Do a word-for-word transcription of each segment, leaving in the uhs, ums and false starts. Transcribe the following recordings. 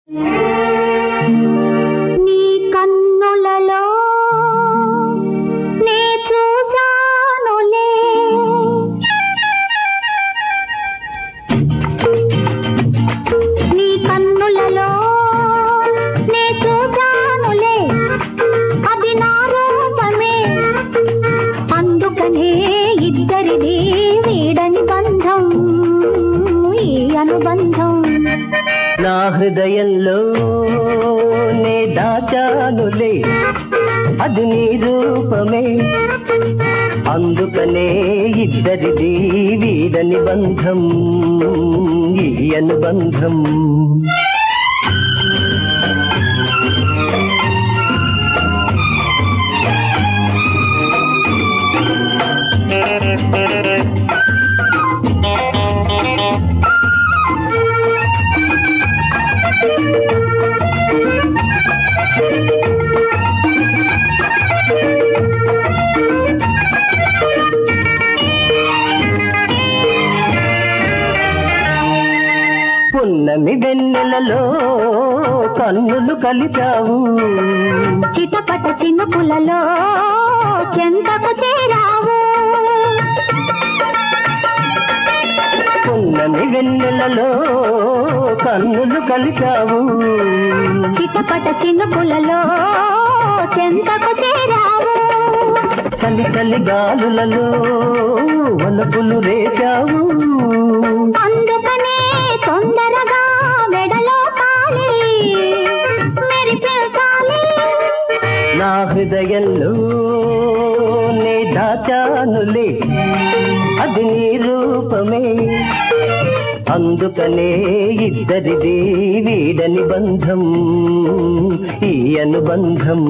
నీ కన్నులలో నే చూశానులే నీ కన్నులలో నే చూశానులే అది నా రూపమే అందుకనే ఇద్దరిది వీడని బంధం ఈ అనుబంధం నా హృదయంలో నే దాచానులే అది నీ రూపమే అందుకనే ఇద్దరిది వీడని బంధం ఈ అనుబంధం పున్నమి వెన్నెలలో కన్నులు కలిపావు చిటపట చినుకులలో చెంతకు చేరావు పున్నమి వెన్నెలలో కన్నులు కలిపావు చిటపట చినుకులలో చెంతకు చేరావు చలి చలి గాలులలో వలపులు రేపావు అందుకనే తొందరగా మెడలో తాళి మెరిపించాలి నా హృదయంలో నే దాచానులే అది నీ రూపమే అందుకనే ఇద్దరిది వీడని బంధం ఈ అనుబంధం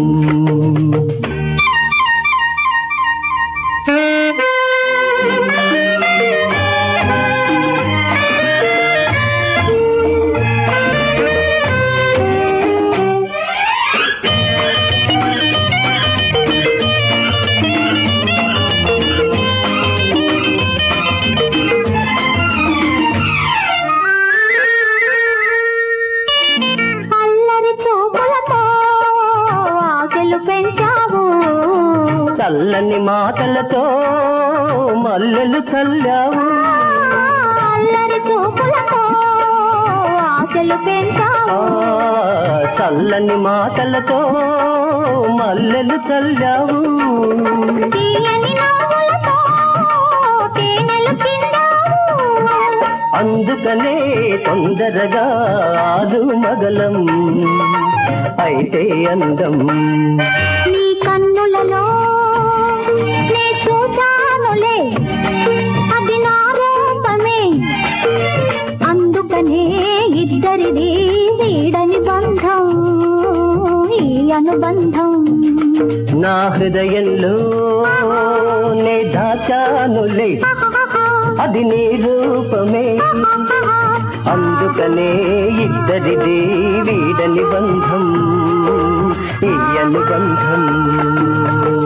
పెంచావు చల్లని మాటలతో మల్లెలు చల్లావు అల్లరి చూపులతో ఆశలు పెంచావు చల్లని మాటలతో మల్లెలు చల్లావు తీయని నవ్వులతో తేనెలు చిందావు అందుకనే తొందరగా ఆదు మగలం అయితే అందం నీ కన్నులలో నే చూశానులే అది నా రూపమే అందుకనే ఇద్దరిది వీడని బంధం ఈ అనుబంధం నా హృదయంలో నే దాచానులే అది నీ రూపమే అందుకనే ఇద్దరిది వీడని బంధం ఈ అనుబంధం